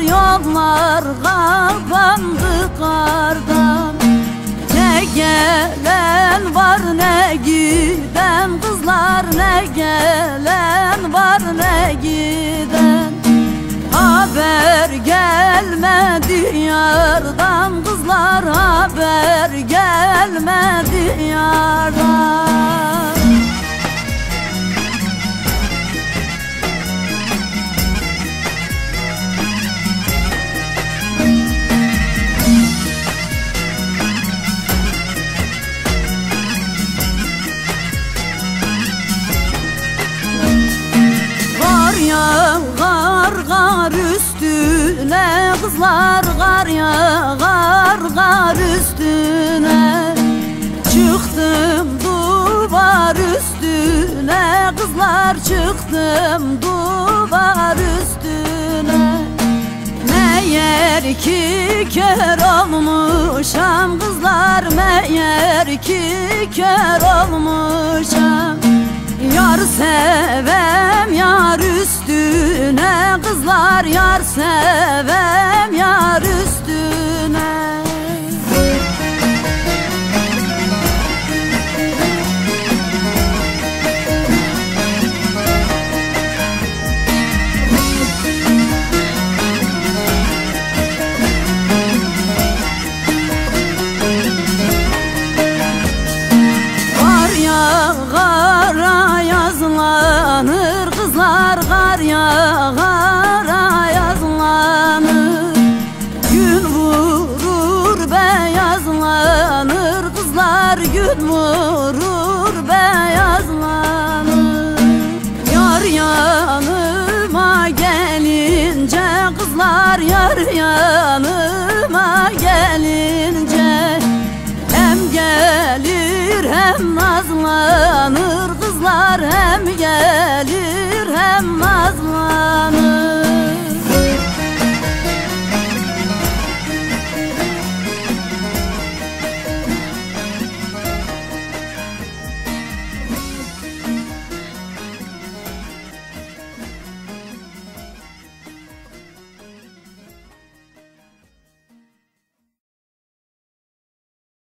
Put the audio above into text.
yollar kapandı kardan. Ne gelen var ne giden, kızlar ne gelen var ne giden. Haber gelmedi yardan, kızlar haber gelmedi yardan. Kar yağar kar üstüne, kızlar kar yağar kar üstüne. Çıktım duvar üstüne, kızlar çıktım duvar üstüne. Meğer ki kör olmuşam, kızlar meğer ki kör olmuşam. Yar sevem yar üstüne, kızlar yar sevem yar üstüne. Kızlar kar yağar ayazlanır. Gün vurur beyazlanır, kızlar gün vurur beyazlanır. Yar yanıma gelince, kızlar yar yanıma gelince. Hem gelir hem nazlanır,